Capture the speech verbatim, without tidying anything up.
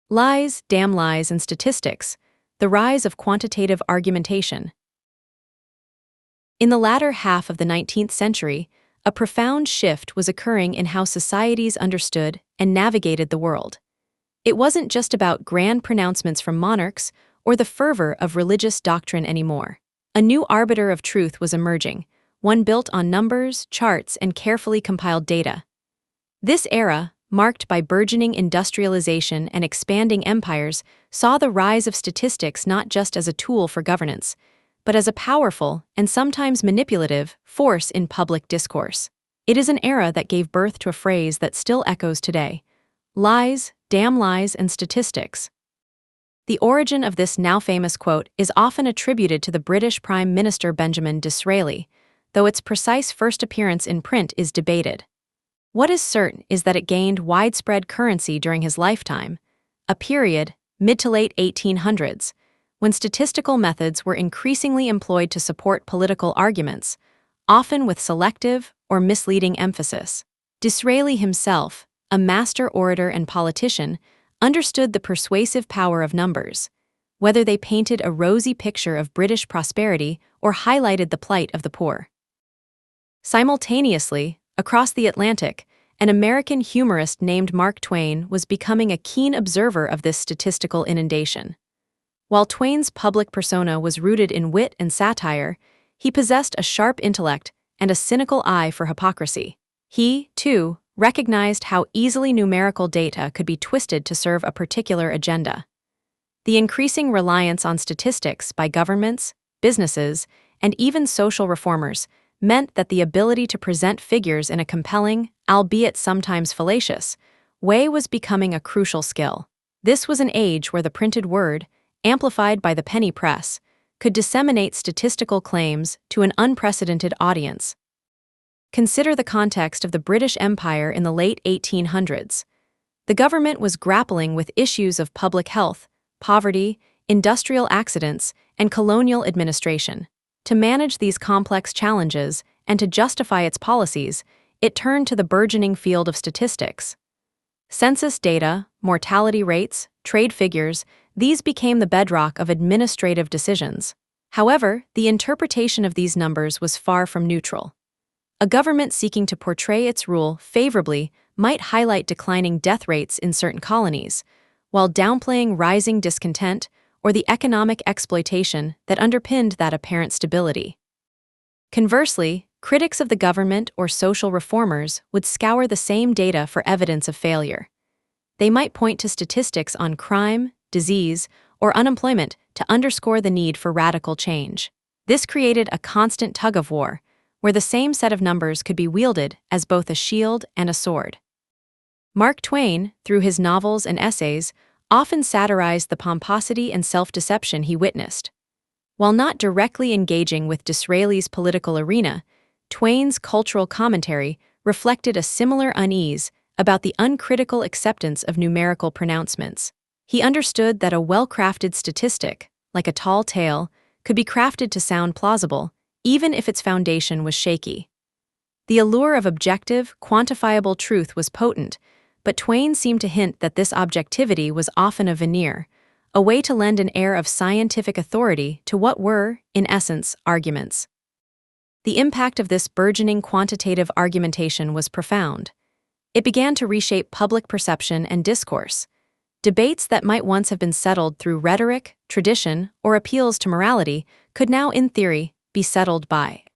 Lies, damn lies, and statistics, the rise of quantitative argumentation. In the latter half of the nineteenth century, a profound shift was occurring in how societies understood and navigated the world. It wasn't just about grand pronouncements from monarchs or the fervor of religious doctrine anymore. A new arbiter of truth was emerging, one built on numbers, charts, and carefully compiled data. This era, marked by burgeoning industrialization and expanding empires, saw the rise of statistics not just as a tool for governance, but as a powerful, and sometimes manipulative, force in public discourse. It is an era that gave birth to a phrase that still echoes today: lies, damn lies, and statistics. The origin of this now famous quote is often attributed to the British Prime Minister Benjamin Disraeli, though its precise first appearance in print is debated. What is certain is that it gained widespread currency during his lifetime, a period, mid to late eighteen hundreds, when statistical methods were increasingly employed to support political arguments, often with selective or misleading emphasis. Disraeli himself, a master orator and politician, understood the persuasive power of numbers, whether they painted a rosy picture of British prosperity or highlighted the plight of the poor. Simultaneously, across the Atlantic, an American humorist named Mark Twain was becoming a keen observer of this statistical inundation. While Twain's public persona was rooted in wit and satire, he possessed a sharp intellect and a cynical eye for hypocrisy. He, too, recognized how easily numerical data could be twisted to serve a particular agenda. The increasing reliance on statistics by governments, businesses, and even social reformers meant that the ability to present figures in a compelling, albeit sometimes fallacious, way was becoming a crucial skill. This was an age where the printed word, amplified by the penny press, could disseminate statistical claims to an unprecedented audience. Consider the context of the British Empire in the late eighteen hundreds. The government was grappling with issues of public health, poverty, industrial accidents, and colonial administration. To manage these complex challenges and to justify its policies, it turned to the burgeoning field of statistics. Census data, mortality rates, trade figures, these became the bedrock of administrative decisions. However, the interpretation of these numbers was far from neutral. A government seeking to portray its rule favorably might highlight declining death rates in certain colonies, while downplaying rising discontent or the economic exploitation that underpinned that apparent stability. Conversely, critics of the government or social reformers would scour the same data for evidence of failure. They might point to statistics on crime, disease, or unemployment to underscore the need for radical change. This created a constant tug-of-war, where the same set of numbers could be wielded as both a shield and a sword. Mark Twain, through his novels and essays, often satirized the pomposity and self-deception he witnessed. While not directly engaging with Disraeli's political arena, Twain's cultural commentary reflected a similar unease about the uncritical acceptance of numerical pronouncements. He understood that a well-crafted statistic, like a tall tale, could be crafted to sound plausible, even if its foundation was shaky. The allure of objective, quantifiable truth was potent, but Twain seemed to hint that this objectivity was often a veneer, a way to lend an air of scientific authority to what were, in essence, arguments. The impact of this burgeoning quantitative argumentation was profound. It began to reshape public perception and discourse. Debates that might once have been settled through rhetoric, tradition, or appeals to morality could now, in theory, be settled by